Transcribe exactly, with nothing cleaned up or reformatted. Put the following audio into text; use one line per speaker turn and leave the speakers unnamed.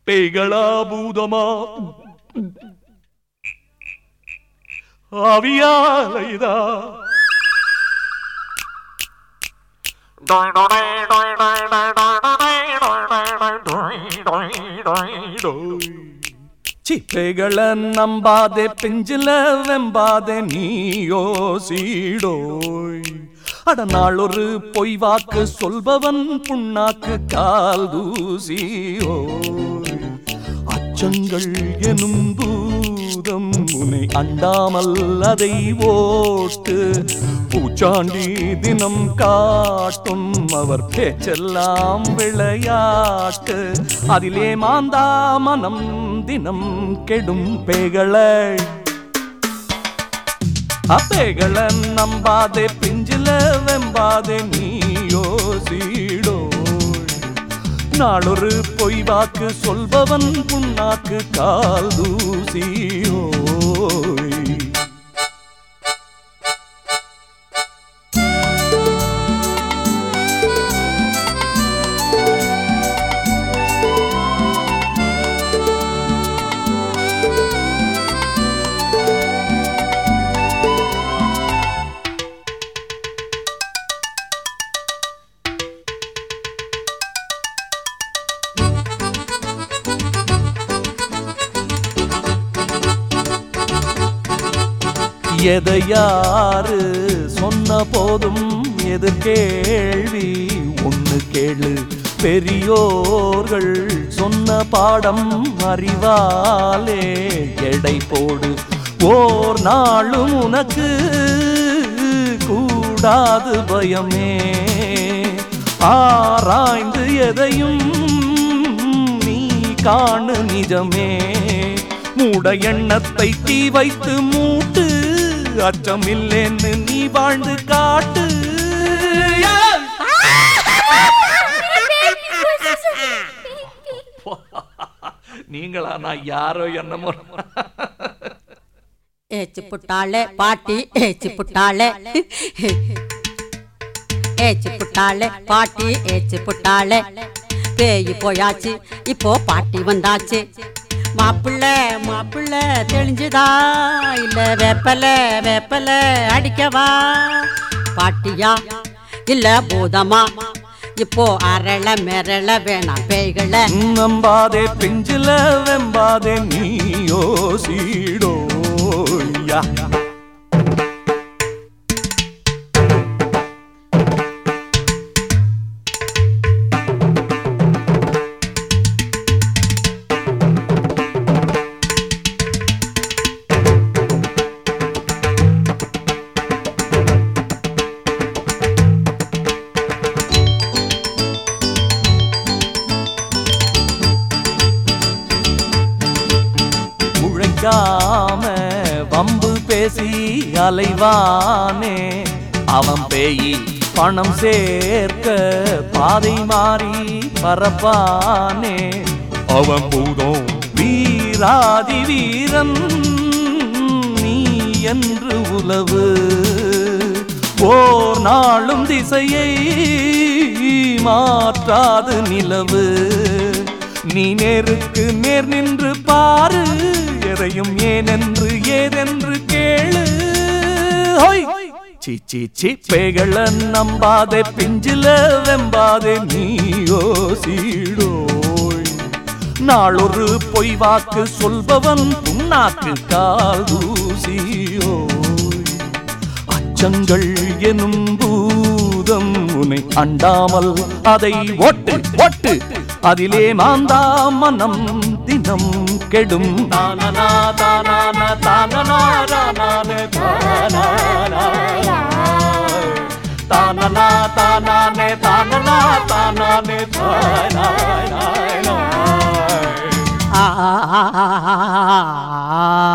பேய்களா பூதமா ஆவியாலைதா சிப்பைகள நம்பாதே பெஞ்சில வெம்பாதே நீயோ சீடோய் அட நாளொரு பொய் வாக்கு சொல்பவன் புண்ணாக்கு கால் தூசியோ அச்சங்கள் எனும் பூதம் உன்னை அண்டாமல் அதை ஓட்டு பூச்சாண்டி தினம் காட்டும் அவர் பேச்செல்லாம் விளையாட்டு அதிலே மாந்தா மனம் தினம் கெடும் பேய்களை அப்பேகளை நம்பாதே பிஞ்சில வெம்பாதே நீயோ சீடோ நாளொரு பொய் வாக்கு சொல்பவன் புண்ணாக்கு கால் தூசியோ எதையாரு சொன்ன போதும் எதிர்கேள்வி ஒண்ணு கேளு பெரியோர்கள் சொன்ன பாடம் அறிவாலே எடை போடு ஓர் நாளும் உனக்கு கூடாது பயமே ஆராய்ந்து எதையும் நீ காணு நிஜமே மூட எண்ணத்தை தீ வைத்து மூட்டு அச்சமில்லேன்னு நீ வாழ்ந்து காட்டு நீங்களா நான் யாரோ என்னமோ
ஏச்சு புட்டாளே பாட்டி ஏச்சு புட்டாளே ஏச்சு புட்டாளே பாட்டி ஏச்சு புட்டாளே பேய் போயாச்சு இப்போ பாட்டி வந்தாச்சு மாப்பிள்ள மாப்பிள்ள தெளிஞ்சுதா இல்ல வேப்பல வேப்பல அடிக்கவா பாட்டியா இல்ல பூதமா இப்போ அரள மெரள வேணாம் பேய்களை
நம்பாதே பிஞ்சில வெம்பாதே நீயோ சீடோயா வம்பு பேசி அலைவானே அவன் பேயி பணம் சேர்க்க பாதை மாறி பரப்பானே அவன் பூதம் வீராதி வீரன் நீ என்று உலவு ஓர் நாளும் திசையை மாற்றாது நிலவு நீ நேருக்கு நேர் நின்று பாரு எதையும் ஏனென்று ஏதென்று கேளு சீச்சி சிப்பைகள நம்பாதே பிஞ்சில வெம்பாதே நீயோ சீடோய் நாளொரு பொய் வாக்கு சொல்பவன் புண்ணாக்கு கால் தூசியோய் அச்சங்கள் எனும் பூதம் உன்னை அண்டாமல் அதை ஒட்டு ஒட்டு அதிலே மாந்தா மனம் தினம் கெடும் தானனா தானனா தானனா தானனா தானனா தானனா தானனா தானனா
ஆ